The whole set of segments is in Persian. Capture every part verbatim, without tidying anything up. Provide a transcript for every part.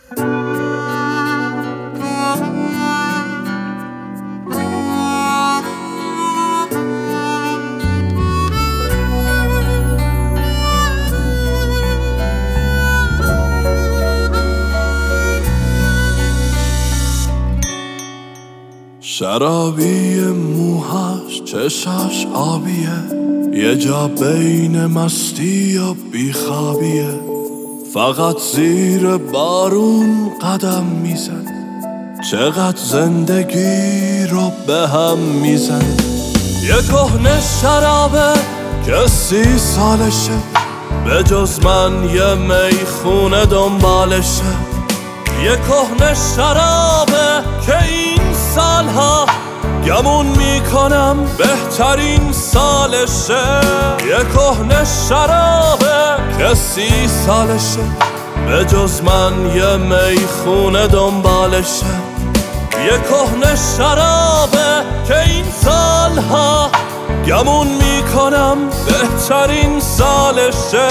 شرابی موهاش چشاش آبیه، یه جا بین مستی و بیخوابیه، فقط زیر بارون قدم میزنه، چقدر زندگی رو به هم میزنه. یه کهنه شرابه که سی سالشه، به جز من یه میخونه دنبالشه. یه کهنه شرابه که این سالها گمون میکنم بهترین سالشه. یه کهنه شرابه که سی سالشه، به جز من یه میخونه دنبالشه. یه کهنه شرابه که این سالها گمون میکنم بهترین سالشه.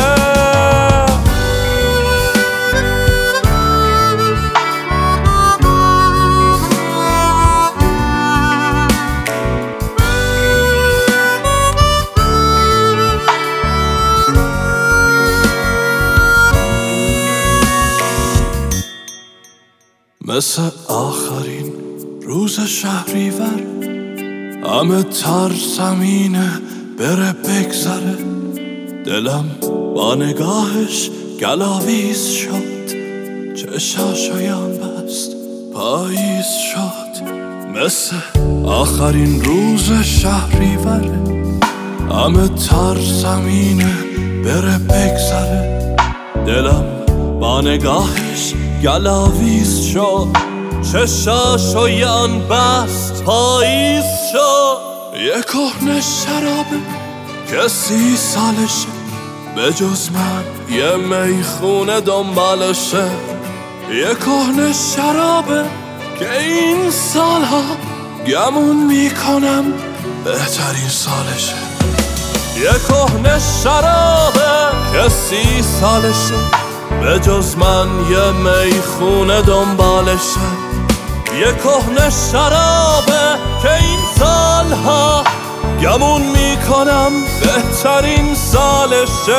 مثل آخرین روز شهریور، همه ترسمینه بره بگذره. دلم با نگاهش گلاویز شد، چشاشو یم بست پاییز شد. مثل آخرین روز شهریوره، همه ترسمینه بره بگذره. دلم با نگاهش گلاویز شد، چشاشو یم بست پاییز شد. یه کهنه شرابه که سی سالشه، به جز من یه میخونه دنبالشه. یه کهنه شرابه که این سالها گمون میکنم بهترین سالشه. یه کهنه شرابه که سی سالشه، به جز من یه میخونه دنبالشه. یه کهنه شرابه که این سالها گمون میکنم بهترین سالشه.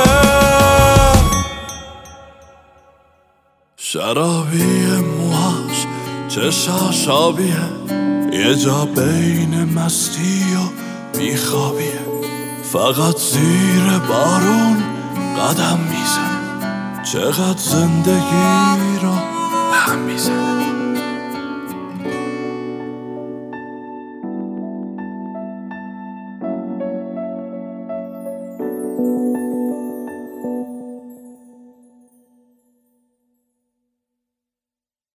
شرابی موهاش چشاش آبیه، یه جا بین مستی و بیخوابیه، فقط زیر بارون قدم میزنه، چقدر زندگی رو به هم میزنه.